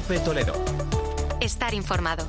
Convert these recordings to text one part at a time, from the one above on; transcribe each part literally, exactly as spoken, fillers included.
COPE Toledo. Estar informado.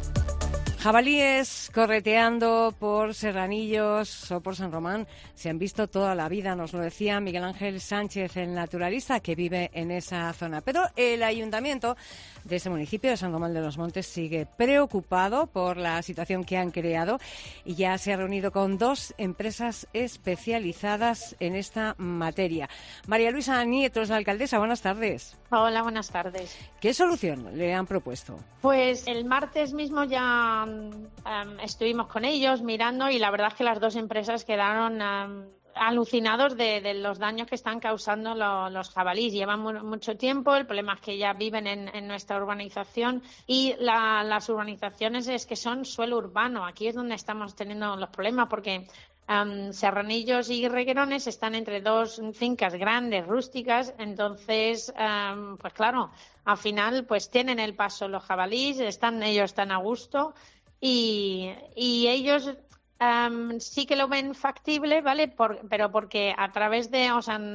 Jabalíes correteando por Serranillos o por San Román se han visto toda la vida, nos lo decía Miguel Ángel Sánchez, el naturalista que vive en esa zona. Pero el ayuntamiento de ese municipio de San Román de los Montes sigue preocupado por la situación que han creado y ya se ha reunido con dos empresas especializadas en esta materia. María Luisa Nieto es la alcaldesa, buenas tardes. Hola, buenas tardes. ¿Qué solución le han propuesto? Pues el martes mismo ya um, estuvimos con ellos mirando y la verdad es que las dos empresas quedaron um, alucinados de, de los daños que están causando lo, los jabalíes. Llevan mu mucho tiempo, el problema es que ya viven en, en nuestra urbanización y la, las urbanizaciones es que son suelo urbano. Aquí es donde estamos teniendo los problemas porque Um, Serranillos y Reguerones están entre dos fincas grandes, rústicas, entonces, um, pues claro, al final pues tienen el paso los jabalíes, están ellos están a gusto y, y ellos um, sí que lo ven factible, ¿vale? Por, pero porque a través de, o sea,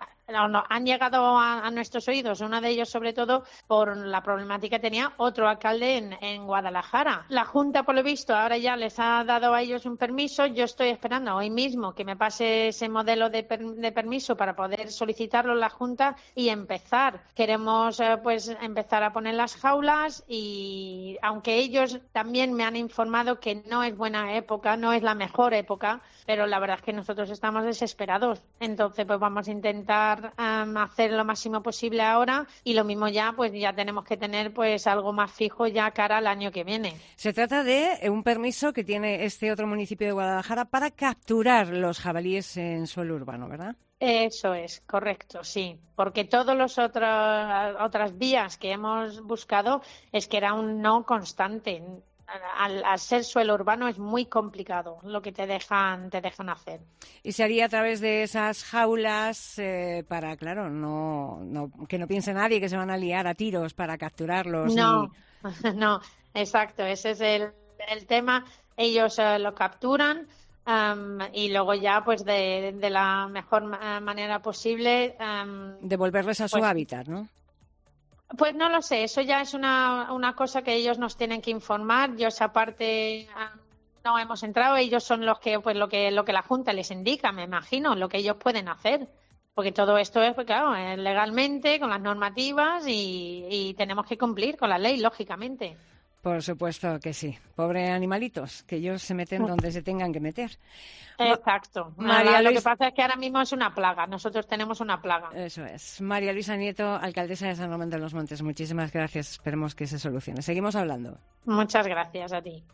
han llegado a, a nuestros oídos, uno de ellos sobre todo por la problemática que tenía otro alcalde en, en Guadalajara. La Junta, por lo visto, ahora ya les ha dado a ellos un permiso. Yo estoy esperando hoy mismo que me pase ese modelo de, per, de permiso para poder solicitarlo en la Junta y empezar. Queremos eh, pues empezar a poner las jaulas y aunque ellos también me han informado que no es buena época, no es la mejor época, pero la verdad es que nosotros estamos desesperados. Entonces pues vamos a intentar Um, hacer lo máximo posible ahora y lo mismo ya pues ya tenemos que tener pues algo más fijo ya cara al año que viene. Se trata de un permiso que tiene este otro municipio de Guadalajara para capturar los jabalíes en suelo urbano, ¿verdad? Eso es, correcto, sí, porque todas las otras otras vías que hemos buscado es que era un no constante. Al, al ser suelo urbano es muy complicado lo que te dejan te dejan hacer. Y se haría a través de esas jaulas eh, para, claro, no, no que no piense nadie que se van a liar a tiros para capturarlos. No, ni... no, exacto, ese es el, el tema. Ellos eh, lo capturan um, y luego ya, pues de, de la mejor manera posible... Um, devolverles a pues, su hábitat, ¿no? Pues no lo sé, eso ya es una, una cosa que ellos nos tienen que informar. Yo esa parte no hemos entrado, ellos son los que, pues lo que, lo que la Junta les indica, me imagino, lo que ellos pueden hacer. Porque todo esto es, pues claro, legalmente, con las normativas y, y tenemos que cumplir con la ley, lógicamente. Por supuesto que sí. Pobre animalitos, que ellos se meten donde se tengan que meter. Exacto. María Lo Luis... que pasa es que ahora mismo es una plaga. Nosotros tenemos una plaga. Eso es. María Luisa Nieto, alcaldesa de San Román de los Montes. Muchísimas gracias. Esperemos que se solucione. Seguimos hablando. Muchas gracias a ti.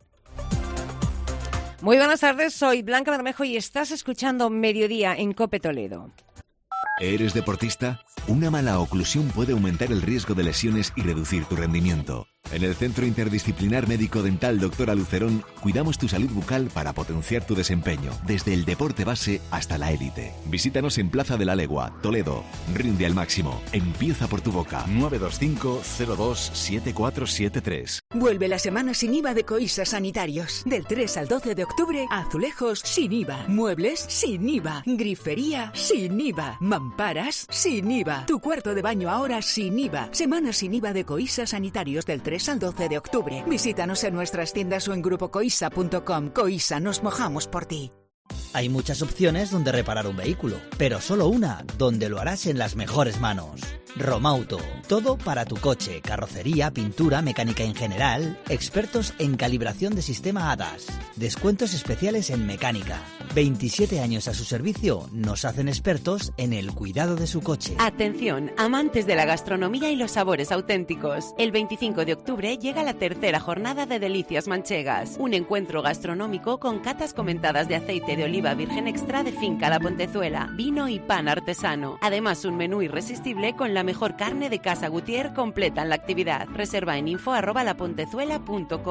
Muy buenas tardes. Soy Blanca Bermejo y estás escuchando Mediodía en COPE Toledo. ¿Eres deportista? Una mala oclusión puede aumentar el riesgo de lesiones y reducir tu rendimiento. En el Centro Interdisciplinar Médico Dental Doctora Lucerón cuidamos tu salud bucal para potenciar tu desempeño, desde el deporte base hasta la élite. Visítanos en Plaza de la Legua, Toledo. Rinde al máximo. Empieza por tu boca. nueve dos cinco cero dos siete cuatro siete tres. Vuelve la semana sin I V A de Coisa Sanitarios. Del tres al doce de octubre, azulejos sin I V A, muebles sin I V A, grifería sin I V A, mamparas sin I V A, tu cuarto de baño ahora sin I V A. Semana sin I V A de Coisa Sanitarios del tres al doce de octubre. Visítanos en nuestras tiendas o en grupo coisa punto com. Coisa, nos mojamos por ti. Hay muchas opciones donde reparar un vehículo, pero solo una donde lo harás en las mejores manos. Romauto, todo para tu coche, carrocería, pintura, mecánica en general, expertos en calibración de sistema A D A S, descuentos especiales en mecánica. veintisiete años a su servicio nos hacen expertos en el cuidado de su coche. Atención, amantes de la gastronomía y los sabores auténticos. El veinticinco de octubre llega la tercera jornada de Delicias Manchegas, un encuentro gastronómico con catas comentadas de aceite de oliva virgen extra de Finca La Pontezuela, vino y pan artesano. Además, un menú irresistible con la mejor carne de Casa Gutiérrez completan la actividad. Reserva en info arroba lapontezuela punto com.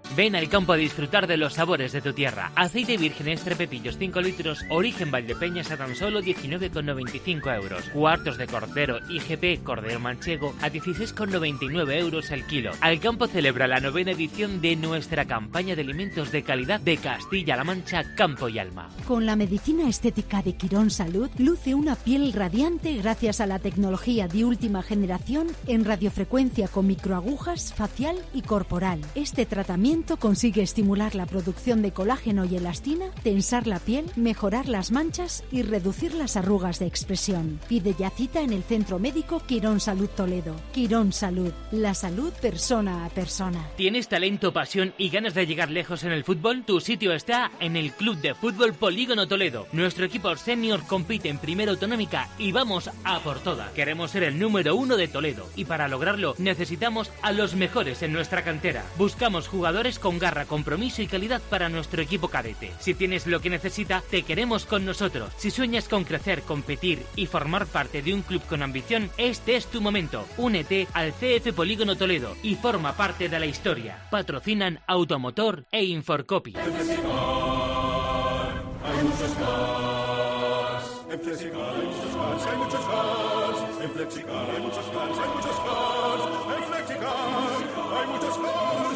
Ven al campo a disfrutar de los sabores de tu tierra. Aceite virgen extra pepillos cinco litros, origen Valdepeñas a tan solo diecinueve con noventa y cinco euros. Cuartos de cordero I G P cordero manchego a dieciséis con noventa y nueve euros el kilo. Al campo celebra la novena edición de nuestra campaña de alimentos de calidad de Castilla-La Mancha, Campo y Alma. Con la medicina estética de Quirón Salud, luce una piel radiante gracias a la tecnología de última generación en radiofrecuencia con microagujas facial y corporal. Este tratamiento consigue estimular la producción de colágeno y elastina, tensar la piel, mejorar las manchas y reducir las arrugas de expresión. Pide ya cita en el Centro Médico Quirón Salud Toledo. Quirón Salud, la salud persona a persona. ¿Tienes talento, pasión y ganas de llegar lejos en el fútbol? Tu sitio está en el Club de Fútbol Polígono Toledo. Nuestro equipo senior compite en Primera Autonómica y vamos a por todas. Queremos ser el número uno de Toledo y para lograrlo necesitamos a los mejores en nuestra cantera. Buscamos jugadores con garra, compromiso y calidad para nuestro equipo cadete. Si tienes lo que necesita, te queremos con nosotros. Si sueñas con crecer, competir y formar parte de un club con ambición, este es tu momento. Únete al C F Polígono Toledo y forma parte de la historia. Patrocinan Automotor e Inforcopy. En Flexicar hay muchos cars. En Flexicar hay muchos cars, hay muchos cars. En Flexicar hay muchos cars, hay muchos cars. En Flexicar hay muchos cars.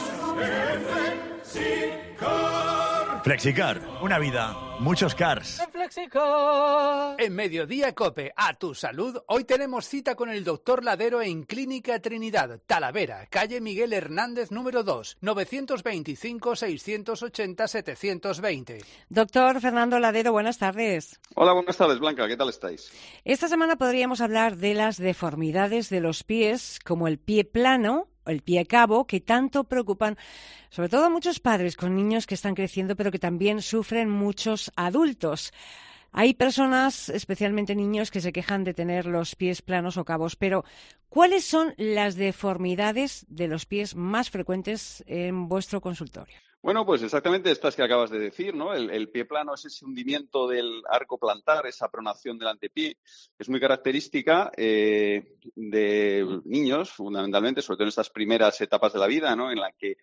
Flexicar. Flexicar, una vida, muchos cars. En Flexicar. En Mediodía Cope, a tu salud. Hoy tenemos cita con el doctor Ladero en Clínica Trinidad, Talavera, calle Miguel Hernández número dos, novecientos veinticinco, seiscientos ochenta, setecientos veinte. Doctor Fernando Ladero, buenas tardes. Hola, buenas tardes, Blanca, ¿qué tal estáis? Esta semana podríamos hablar de las deformidades de los pies, como el pie plano, el pie cabo, que tanto preocupan sobre todo a muchos padres con niños que están creciendo, pero que también sufren muchos adultos. Hay personas, especialmente niños, que se quejan de tener los pies planos o cabos, pero ¿cuáles son las deformidades de los pies más frecuentes en vuestro consultorio? Bueno, pues exactamente estas que acabas de decir, ¿no? El, el pie plano es ese hundimiento del arco plantar, esa pronación del antepié. Es muy característica eh, de niños, fundamentalmente, sobre todo en estas primeras etapas de la vida, ¿no? En la que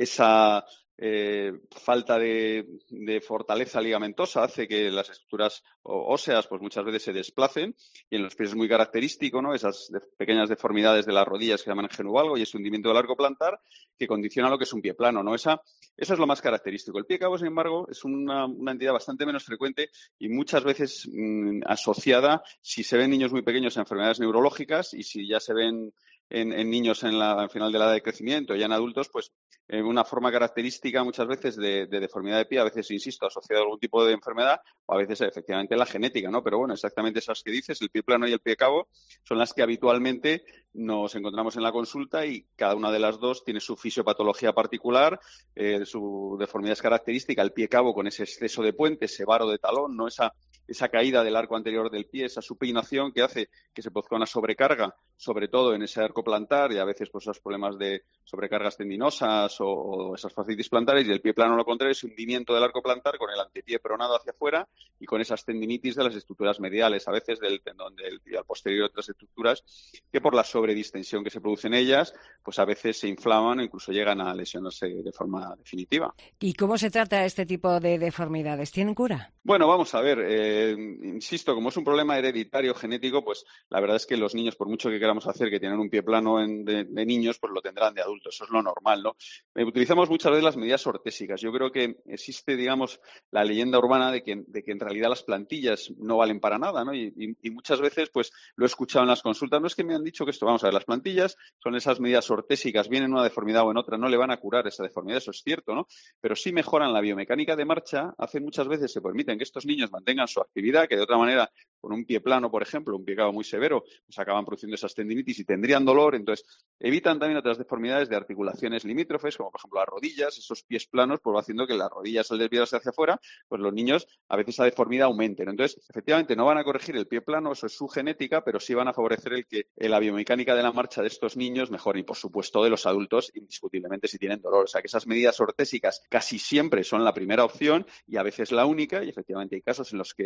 esa eh, falta de, de fortaleza ligamentosa hace que las estructuras óseas pues muchas veces se desplacen, y en los pies es muy característico, ¿no? Esas de, pequeñas deformidades de las rodillas que llaman genuvalgo y ese hundimiento del arco plantar que condiciona lo que es un pie plano, ¿no? Esa, esa es lo más característico. El pie cabo, sin embargo, es una, una entidad bastante menos frecuente y muchas veces mmm, asociada, si se ven niños muy pequeños, a enfermedades neurológicas, y si ya se ven En, en niños en la, al final de la edad de crecimiento, ya en adultos, pues eh, una forma característica muchas veces de, de deformidad de pie, a veces, insisto, asociada a algún tipo de enfermedad, o a veces efectivamente la genética, ¿no? Pero bueno, exactamente esas que dices, el pie plano y el pie cabo, son las que habitualmente nos encontramos en la consulta, y cada una de las dos tiene su fisiopatología particular, eh, su deformidad es característica, el pie cabo con ese exceso de puente, ese varo de talón, ¿no? Esa esa caída del arco anterior del pie, esa supinación que hace que se produzca una sobrecarga, sobre todo en ese arco plantar, y a veces pues esos problemas de sobrecargas tendinosas o, o esas fascitis plantares, y el pie plano lo contrario, ese hundimiento del arco plantar con el antepié pronado hacia afuera y con esas tendinitis de las estructuras mediales, a veces del tendón del tibial posterior, otras estructuras que por la sobredistensión que se produce en ellas, pues a veces se inflaman o incluso llegan a lesionarse de forma definitiva. ¿Y cómo se trata este tipo de deformidades? ¿Tienen cura? Bueno, vamos a ver, eh, Eh, insisto, como es un problema hereditario genético, pues la verdad es que los niños, por mucho que queramos hacer que tienen un pie plano en, de, de niños, pues lo tendrán de adultos, eso es lo normal, ¿no? Eh, utilizamos muchas veces las medidas ortésicas. Yo creo que existe, digamos, la leyenda urbana de que, de que en realidad las plantillas no valen para nada, ¿no? Y, y, y muchas veces, pues lo he escuchado en las consultas, no es que me han dicho que esto, vamos a ver, las plantillas son esas medidas ortésicas, bien en una deformidad o en otra, no le van a curar esa deformidad, eso es cierto, ¿no? Pero sí mejoran la biomecánica de marcha, hacen muchas veces, se permiten que estos niños mantengan su actividad, que de otra manera, con un pie plano, por ejemplo, un pie cabo muy severo, pues acaban produciendo esas tendinitis y tendrían dolor. Entonces, evitan también otras deformidades de articulaciones limítrofes, como por ejemplo las rodillas. Esos pies planos, pues va haciendo que las rodillas, al desviarse hacia afuera, pues los niños a veces esa deformidad aumente, ¿no? Entonces, efectivamente, no van a corregir el pie plano, eso es su genética, pero sí van a favorecer el que la biomecánica de la marcha de estos niños mejore, y por supuesto de los adultos, indiscutiblemente, si tienen dolor. O sea, que esas medidas ortésicas casi siempre son la primera opción y a veces la única, y efectivamente hay casos en los que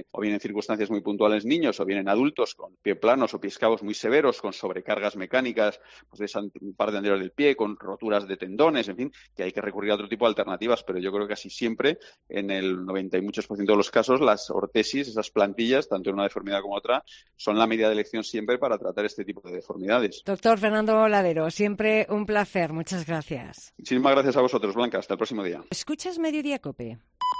o bien en circunstancias muy puntuales niños, o bien en adultos con pie planos o pies cabos muy severos, con sobrecargas mecánicas pues de esa parte anterior del pie, con roturas de tendones, en fin, que hay que recurrir a otro tipo de alternativas, pero yo creo que casi siempre, en el noventa y muchos por ciento de los casos, las ortesis, esas plantillas, tanto en una deformidad como otra, son la medida de elección siempre para tratar este tipo de deformidades. Doctor Fernando Ladero, siempre un placer. Muchas gracias. Muchísimas gracias a vosotros, Blanca. Hasta el próximo día. ¿Escuchas Mediodía COPE?